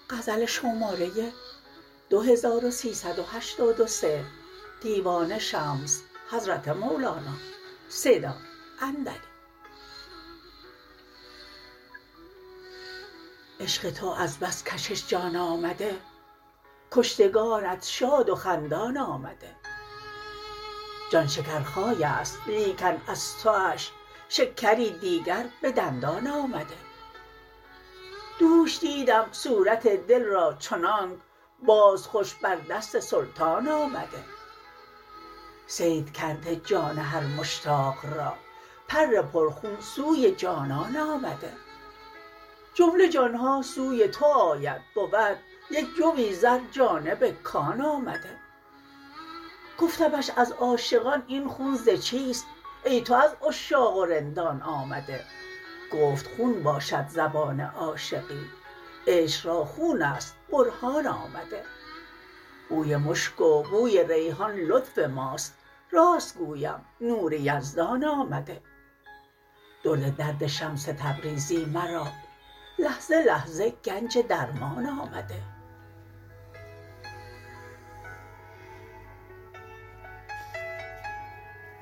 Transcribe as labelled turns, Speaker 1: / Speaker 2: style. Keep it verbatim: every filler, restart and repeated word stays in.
Speaker 1: غزل شماره دو هزار و سیصد و هشتاد و سه دیوان شمس حضرت مولانا صدا اندری. عشق تو از بس کشش جان آمده، کشتگانت شاد و خندان آمده. جان شکرخای است لیکن از تواش شکری دیگر به دندان آمده. دوش دیدم صورت دل را چنانک باز خوش بر دست سلطان آمده. صید کرده جان هر مشتاق را پر پرخون سوی جانان آمده. جمله جان ها سوی تو آید بود یک جوی زر جانب کان آمده. گفتمش از عاشقان این خون ز چیست ای تو از عشاق و رندان آمده. گفت خون باشد زبان عاشقی، عشق را خون است برهان آمده. بوی مشک و بوی ریحان لطف ماست، راست گویم نور یزدان آمده. درد درد شمس تبریزی مرا لحظه لحظه گنج درمان آمده.